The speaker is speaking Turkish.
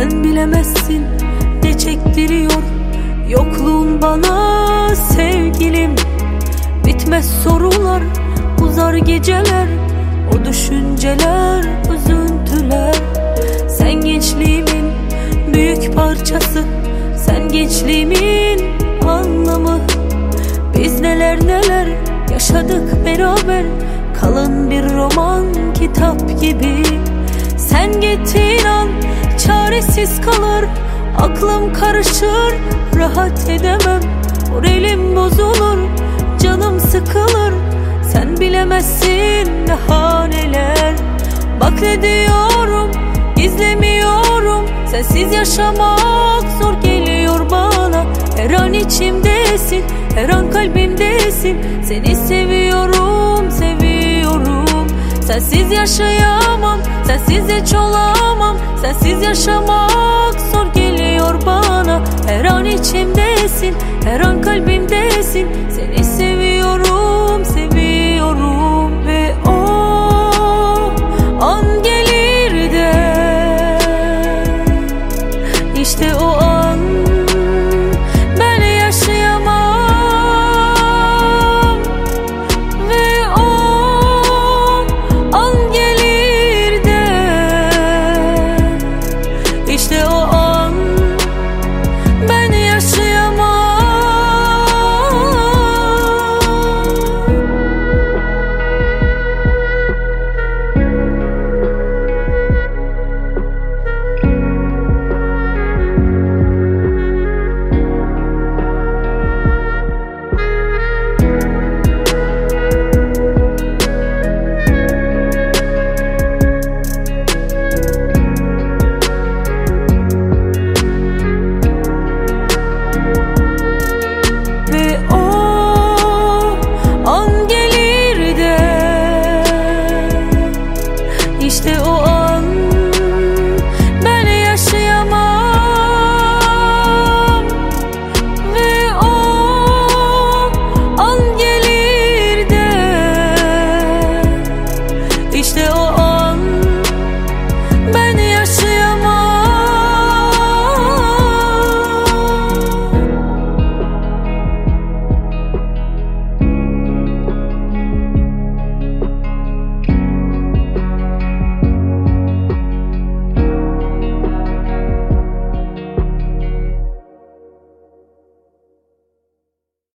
Sen bilemezsin ne çektiriyor yokluğun bana sevgilim. Bitmez sorular, uzar geceler, o düşünceler, üzüntüler. Sen gençliğimin büyük parçası, sen gençliğimin anlamı. Biz neler neler yaşadık beraber, kalın bir roman kitap gibi. Sen gittiğin an çaresiz kalır, aklım karışır, rahat edemem. Moralim bozulur, canım sıkılır. Sen bilemezsin ne haneler. Bak ne diyorum, gizlemiyorum. Sensiz yaşamak zor geliyor bana. Her an içimdesin, her an kalbimdesin. Seni seviyorum, seviyorum. Sensiz yaşayamam, sensiz hiç olamam. Sensiz yaşamak zor geliyor bana. Her an içimdesin, her an kalbimdesin. Seni seviyorum.